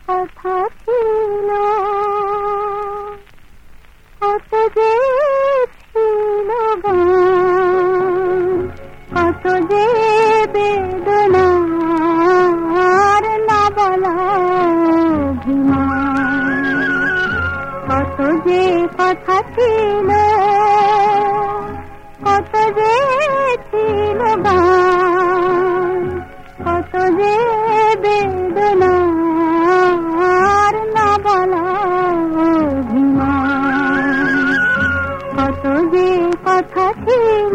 কথা ছিল, কত যে ছিল গান, কত যে বেদনার না বলা অভিমান, কত যে কথা ছিল, কত যে ছিল গান, কত যে বেদনার না বলা অভিমান, কত যে কথা ছিল।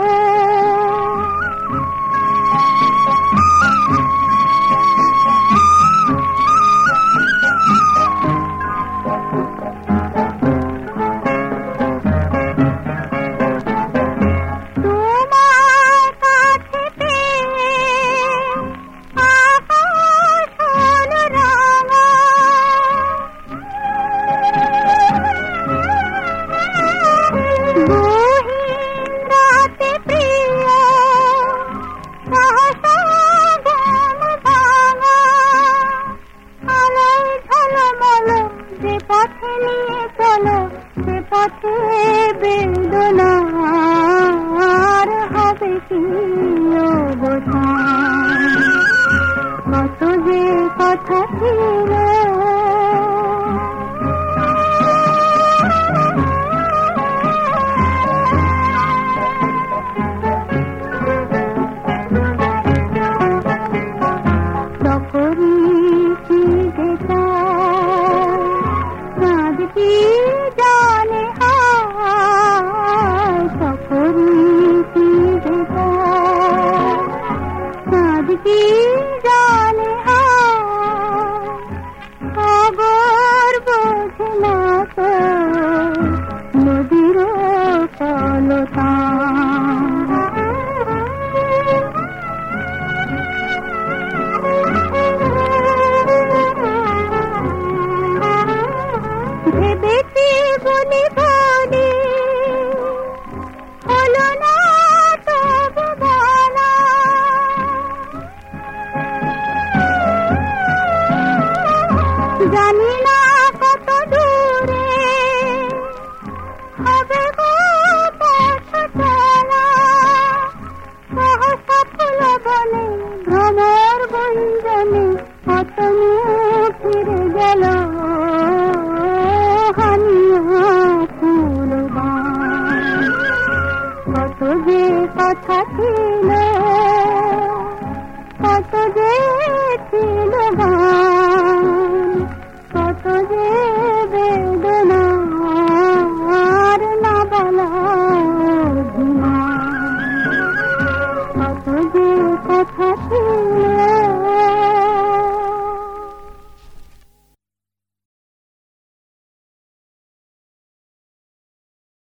পথে বেদনার হবে কি অবসান, কত যে কথা ছিল। কি জানে খবর বোঝে না তো নদীর কলতান, ভেবেছি বলি বলি হলো না তবু বলা, জানি